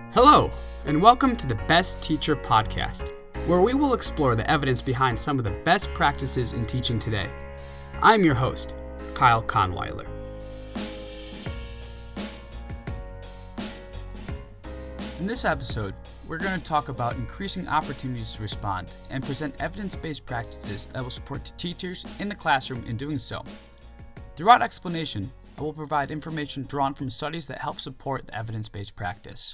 Hello, and welcome to the Best Teacher Podcast, where we will explore the evidence behind some of the best practices in teaching today. I'm your host, Kyle Kahnweiler. In this episode, we're going to talk about increasing opportunities to respond and present evidence-based practices that will support teachers in the classroom in doing so. Throughout explanation, I will provide information drawn from studies that help support the evidence-based practice.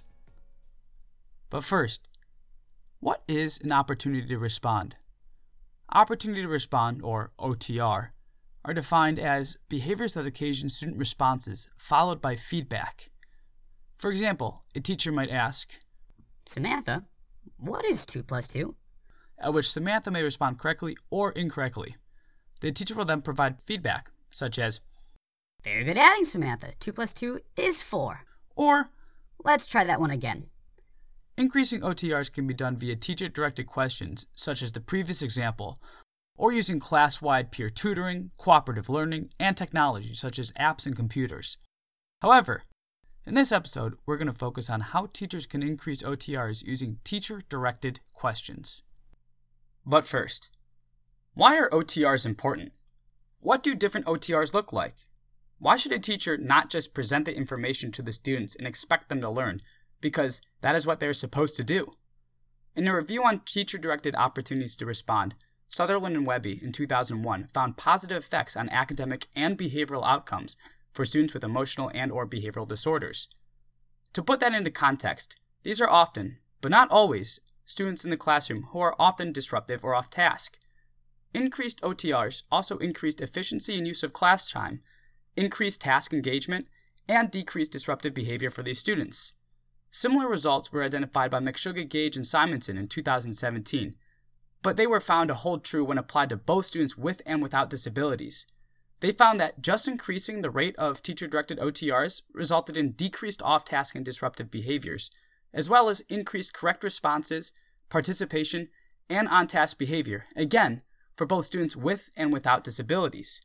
But first, what is an opportunity to respond? Opportunity to respond, or OTR, are defined as behaviors that occasion student responses followed by feedback. For example, a teacher might ask, Samantha, what is 2 plus 2? At which Samantha may respond correctly or incorrectly. The teacher will then provide feedback, such as, Very good adding, Samantha. 2 plus 2 is 4. Or, Let's try that one again. Increasing OTRs can be done via teacher-directed questions, such as the previous example, or using class-wide peer tutoring, cooperative learning, and technology such as apps and computers. However, in this episode, we're going to focus on how teachers can increase OTRs using teacher-directed questions. But first, why are OTRs important? What do different OTRs look like? Why should a teacher not just present the information to the students and expect them to learn, because that is what they're supposed to do? In a review on teacher-directed opportunities to respond, Sutherland and Webby in 2001 found positive effects on academic and behavioral outcomes for students with emotional and/or behavioral disorders. To put that into context, these are often, but not always, students in the classroom who are often disruptive or off task. Increased OTRs also increased efficiency and use of class time, increased task engagement, and decreased disruptive behavior for these students. Similar results were identified by McSugar, Gage, and Simonson in 2017, but they were found to hold true when applied to both students with and without disabilities. They found that just increasing the rate of teacher-directed OTRs resulted in decreased off-task and disruptive behaviors, as well as increased correct responses, participation, and on-task behavior, again, for both students with and without disabilities.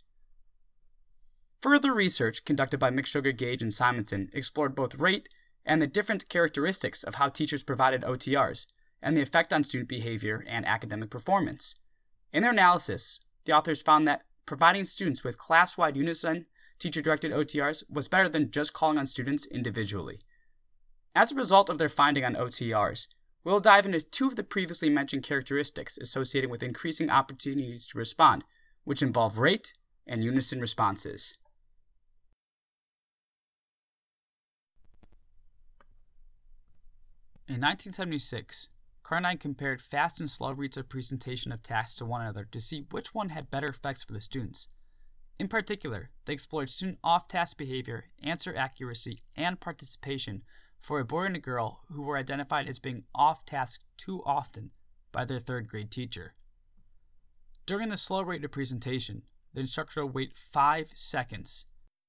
Further research conducted by McSugar, Gage, and Simonson explored both rate and the different characteristics of how teachers provided OTRs, and the effect on student behavior and academic performance. In their analysis, the authors found that providing students with class-wide unison teacher-directed OTRs was better than just calling on students individually. As a result of their finding on OTRs, we'll dive into 2 of the previously mentioned characteristics associated with increasing opportunities to respond, which involve rate and unison responses. In 1976, Carnine compared fast and slow rates of presentation of tasks to one another to see which one had better effects for the students. In particular, they explored student off-task behavior, answer accuracy, and participation for a boy and a girl who were identified as being off-task too often by their 3rd grade teacher. During the slow rate of presentation, the instructor would wait 5 seconds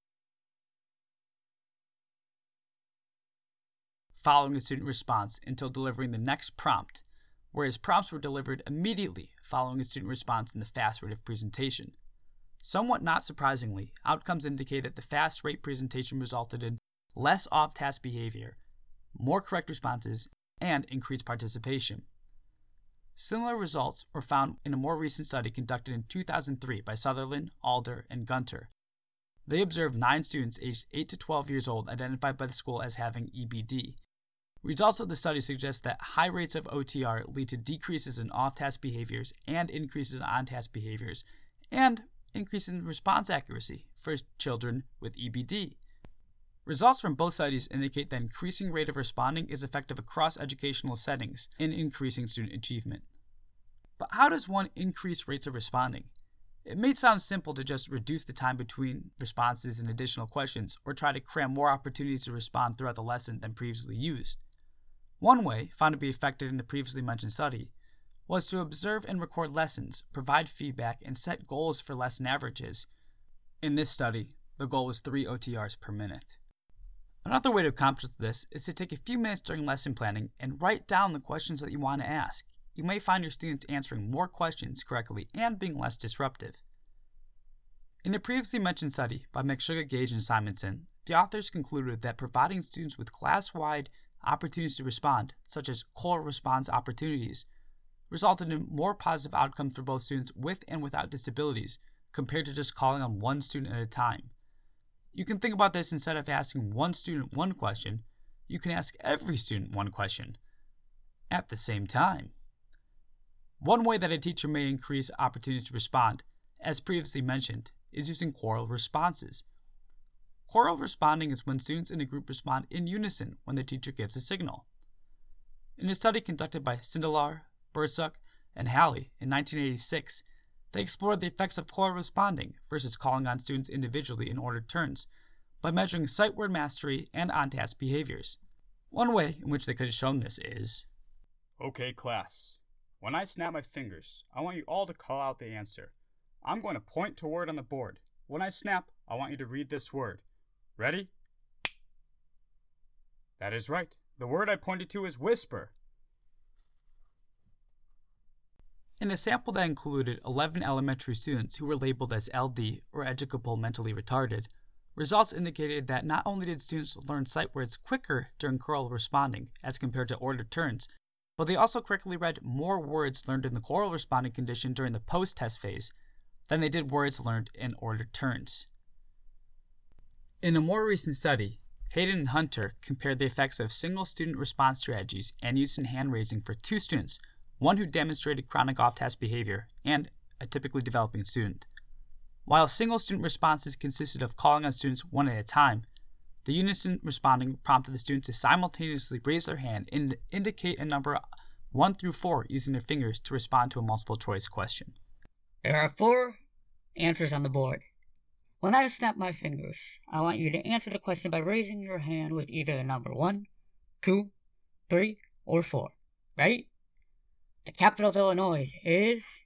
following a student response until delivering the next prompt, whereas prompts were delivered immediately following a student response in the fast rate of presentation. Somewhat not surprisingly, outcomes indicate that the fast rate presentation resulted in less off-task behavior, more correct responses, and increased participation. Similar results were found in a more recent study conducted in 2003 by Sutherland, Alder, and Gunter. They observed 9 students aged 8 to 12 years old identified by the school as having EBD. Results of the study suggest that high rates of OTR lead to decreases in off-task behaviors and increases in on-task behaviors, and increases in response accuracy for children with EBD. Results from both studies indicate that increasing rate of responding is effective across educational settings in increasing student achievement. But how does one increase rates of responding? It may sound simple to just reduce the time between responses and additional questions, or try to cram more opportunities to respond throughout the lesson than previously used. One way, found to be effective in the previously mentioned study, was to observe and record lessons, provide feedback, and set goals for lesson averages. In this study, the goal was 3 OTRs per minute. Another way to accomplish this is to take a few minutes during lesson planning and write down the questions that you want to ask. You may find your students answering more questions correctly and being less disruptive. In the previously mentioned study by McSugar, Gage, and Simonson, the authors concluded that providing students with class-wide opportunities to respond, such as choral response opportunities, resulted in more positive outcomes for both students with and without disabilities compared to just calling on one student at a time. You can think about this: instead of asking one student one question, you can ask every student one question at the same time. One way that a teacher may increase opportunities to respond, as previously mentioned, is using choral responses. Choral responding is when students in a group respond in unison when the teacher gives a signal. In a study conducted by Sindelar, Bursuk, and Halley in 1986, they explored the effects of choral responding versus calling on students individually in ordered turns by measuring sight word mastery and on-task behaviors. One way in which they could have shown this is, "Okay, class. When I snap my fingers, I want you all to call out the answer. I'm going to point to a word on the board. When I snap, I want you to read this word. Ready?" That is right. The word I pointed to is whisper. In a sample that included 11 elementary students who were labeled as LD or educable mentally retarded, results indicated that not only did students learn sight words quicker during choral responding as compared to ordered turns, but they also quickly read more words learned in the choral responding condition during the post-test phase than they did words learned in ordered turns. In a more recent study, Hayden and Hunter compared the effects of single student response strategies and use in hand raising for two students, one who demonstrated chronic off-task behavior and a typically developing student. While single student responses consisted of calling on students one at a time, the unison responding prompted the students to simultaneously raise their hand and indicate a number 1 through 4 using their fingers to respond to a multiple choice question. There are 4 answers on the board. When I snap my fingers, I want you to answer the question by raising your hand with either the number 1, 2, 3, or 4. Ready? The capital of Illinois is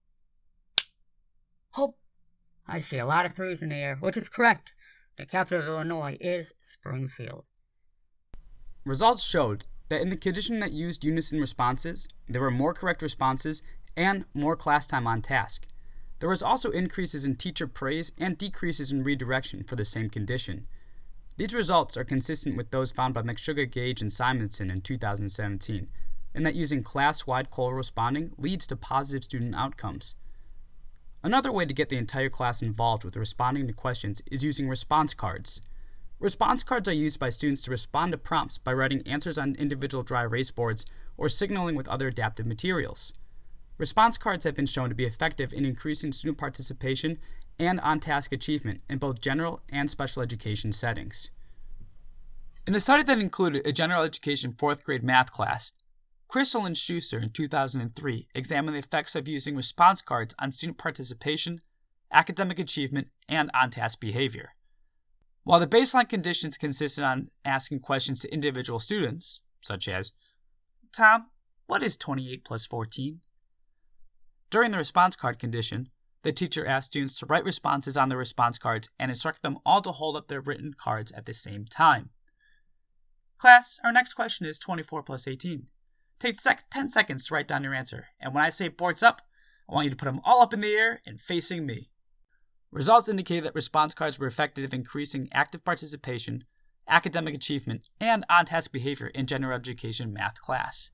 Hope. I see a lot of 3s in the air, which is correct. The capital of Illinois is Springfield. Results showed that in the condition that used unison responses, there were more correct responses and more class time on task. There was also increases in teacher praise and decreases in redirection for the same condition. These results are consistent with those found by McSugar, Gage, and Simonson in 2017, in that using class-wide choral responding leads to positive student outcomes. Another way to get the entire class involved with responding to questions is using response cards. Response cards are used by students to respond to prompts by writing answers on individual dry erase boards or signaling with other adaptive materials. Response cards have been shown to be effective in increasing student participation and on-task achievement in both general and special education settings. In a study that included a general education 4th grade math class, Crystal and Schuster in 2003 examined the effects of using response cards on student participation, academic achievement, and on-task behavior. While the baseline conditions consisted on asking questions to individual students, such as, "Tom, what is 28 plus 14? During the response card condition, the teacher asked students to write responses on their response cards and instruct them all to hold up their written cards at the same time. "Class, our next question is 24 plus 18. Take 10 seconds to write down your answer, and when I say boards up, I want you to put them all up in the air and facing me." Results indicate that response cards were effective in increasing active participation, academic achievement, and on-task behavior in general education math class.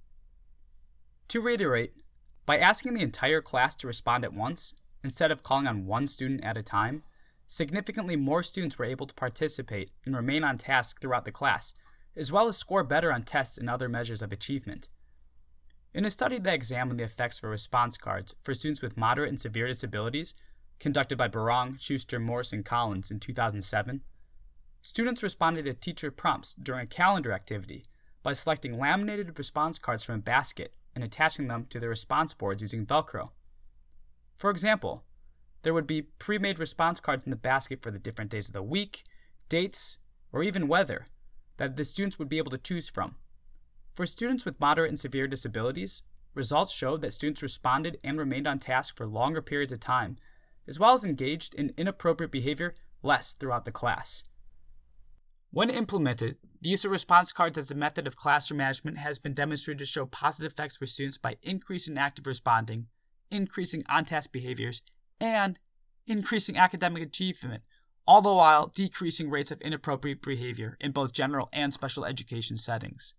To reiterate, by asking the entire class to respond at once, instead of calling on one student at a time, significantly more students were able to participate and remain on task throughout the class, as well as score better on tests and other measures of achievement. In a study that examined the effects of response cards for students with moderate and severe disabilities, conducted by Barong, Schuster, Morse, and Collins in 2007, students responded to teacher prompts during a calendar activity by selecting laminated response cards from a basket and attaching them to their response boards using Velcro. For example, there would be pre-made response cards in the basket for the different days of the week, dates, or even weather that the students would be able to choose from. For students with moderate and severe disabilities, results showed that students responded and remained on task for longer periods of time, as well as engaged in inappropriate behavior less throughout the class. When implemented, the use of response cards as a method of classroom management has been demonstrated to show positive effects for students by increasing active responding, increasing on-task behaviors, and increasing academic achievement, all the while decreasing rates of inappropriate behavior in both general and special education settings.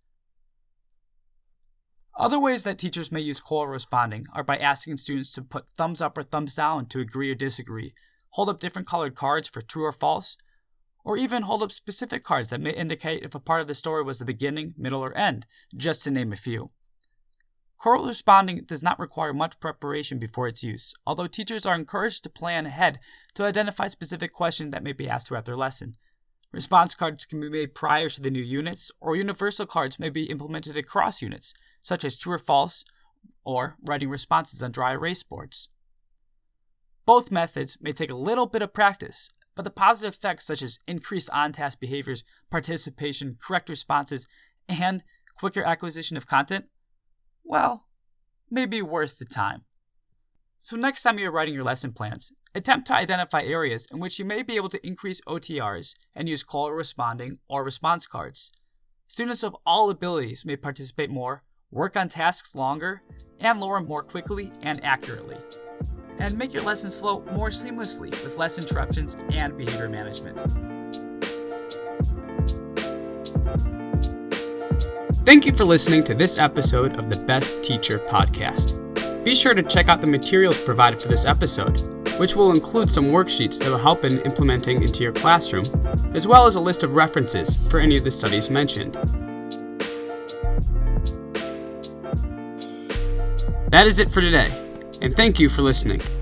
Other ways that teachers may use corresponding are by asking students to put thumbs up or thumbs down to agree or disagree, hold up different colored cards for true or false, or even hold up specific cards that may indicate if a part of the story was the beginning, middle, or end, just to name a few. Corresponding does not require much preparation before its use, although teachers are encouraged to plan ahead to identify specific questions that may be asked throughout their lesson. Response cards can be made prior to the new units, or universal cards may be implemented across units, such as true or false, or writing responses on dry erase boards. Both methods may take a little bit of practice, but the positive effects such as increased on-task behaviors, participation, correct responses, and quicker acquisition of content, well, may be worth the time. So next time you're writing your lesson plans, attempt to identify areas in which you may be able to increase OTRs and use corresponding or response cards. Students of all abilities may participate more, work on tasks longer, and learn more quickly and accurately. And make your lessons flow more seamlessly with less interruptions and behavior management. Thank you for listening to this episode of the Best Teacher Podcast. Be sure to check out the materials provided for this episode, which will include some worksheets that will help in implementing into your classroom, as well as a list of references for any of the studies mentioned. That is it for today, and thank you for listening.